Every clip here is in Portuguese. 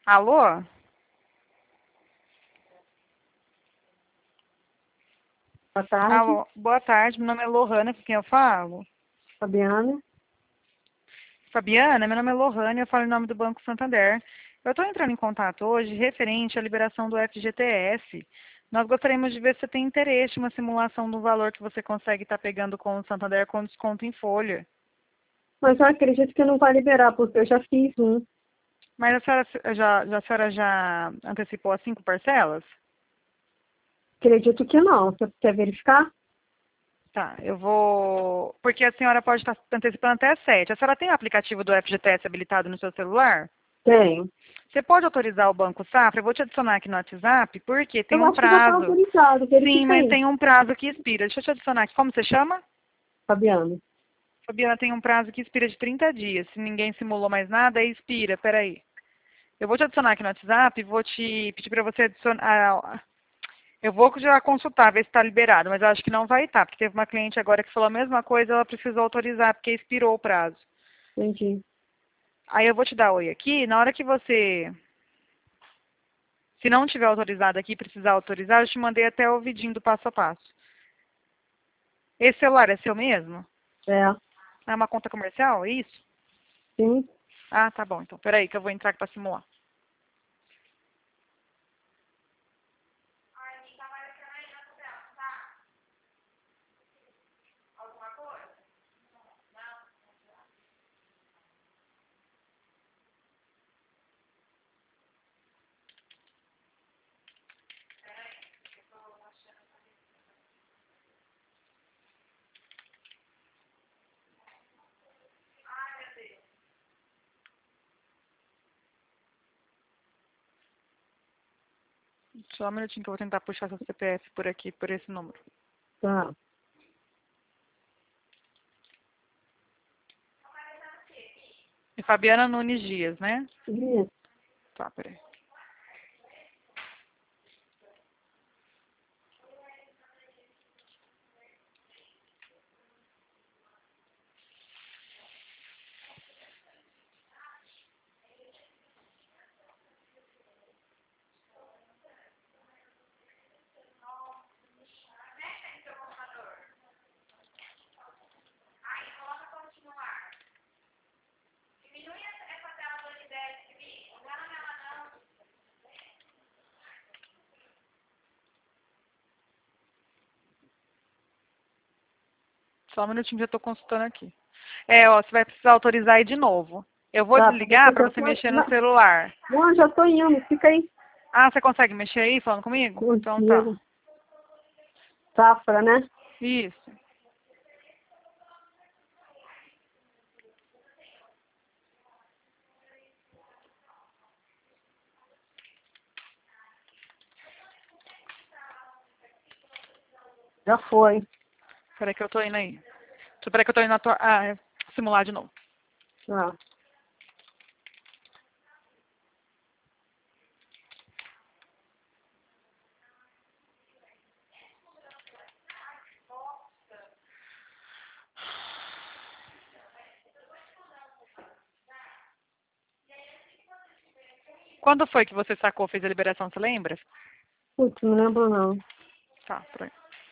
Alô? Boa tarde, Alô, boa tarde, meu nome é Lohana, com quem eu falo? Fabiana. Fabiana, meu nome é Lohana, eu falo em nome do Banco Santander. Eu estou entrando em contato hoje referente à liberação do FGTS. Nós gostaríamos de ver se você tem interesse em uma simulação do valor que você consegue estar pegando com o Santander com desconto em folha. Mas eu acredito que não vai liberar, porque eu já fiz um. Mas a senhora já antecipou as 5 parcelas? Acredito que não. Você quer verificar? Tá, eu vou. Porque a senhora pode estar antecipando até 7. A senhora tem o aplicativo do FGTS habilitado no seu celular? Tenho. Você pode autorizar o Banco Safra? Eu vou te adicionar aqui no WhatsApp, porque tem Eu um acho que já está prazo. autorizado. Sim, Verifica mas aí, tem um prazo que expira. Deixa eu te adicionar aqui. Como você chama? Fabiana. Fabiana, tem um prazo que expira de 30 dias. Se ninguém simulou mais nada, aí expira. Peraí. Eu vou te adicionar aqui no WhatsApp e vou te pedir para você adicionar. Eu vou já consultar, ver se está liberado, mas eu acho que não vai estar, porque teve uma cliente agora que falou a mesma coisa, ela precisou autorizar, porque expirou o prazo. Entendi. Aí eu vou te dar oi aqui. Na hora que você, se não tiver autorizado aqui, precisar autorizar, eu te mandei até o vidinho do passo a passo. Esse celular é seu mesmo? É, É uma conta comercial? É isso? sim. Ah, tá bom. Então, peraí que eu vou entrar aqui para simular. Só um minutinho que eu vou tentar puxar seu CPF por aqui, por esse número. Tá. É Fabiana Nunes Dias, né? Isso. Tá, peraí. Só um minutinho que eu tô consultando aqui. É, ó, você vai precisar autorizar aí de novo. Eu vou Tá, desligar porque para já você tô... mexer no Não, celular. não, já tô indo. Fica aí Ah, você consegue mexer aí falando comigo? Então tá. contigo. Safra, né? Isso. Já foi. Peraí que eu tô indo aí. Peraí que eu tô indo na tua. Ah, simular de novo. Tá. Quando foi que você sacou, fez a liberação, você lembra? Putz, não lembro não. Tá, peraí.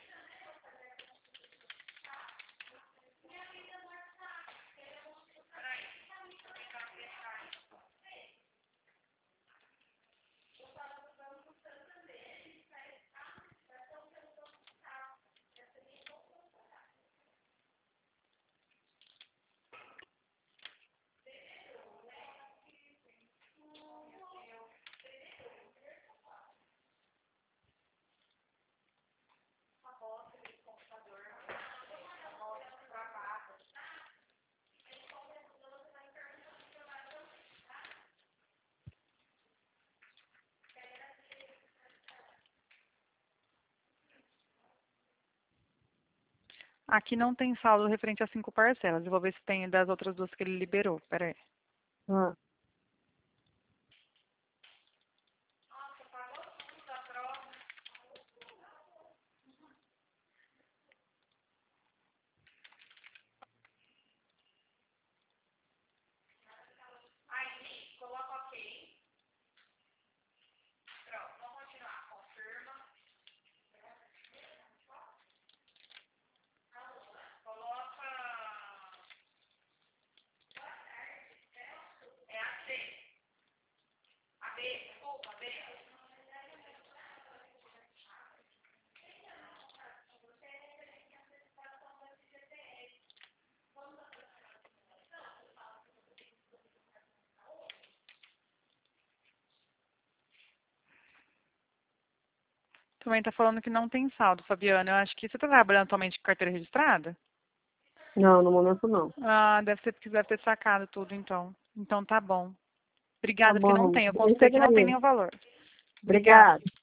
Aqui não tem saldo referente a 5 parcelas. Eu vou ver se tem das outras duas que ele liberou. Peraí. Ah, Também tá falando que não tem saldo, Fabiana. Eu acho que você tá trabalhando atualmente com carteira registrada? Não, no momento não. Ah, deve ser porque deve ter sacado tudo, então. Então tá bom. Tá Obrigada, porque não bom. tem. Eu Eu que consultei que não tem agradeço. nenhum valor. Obrigada. Obrigada.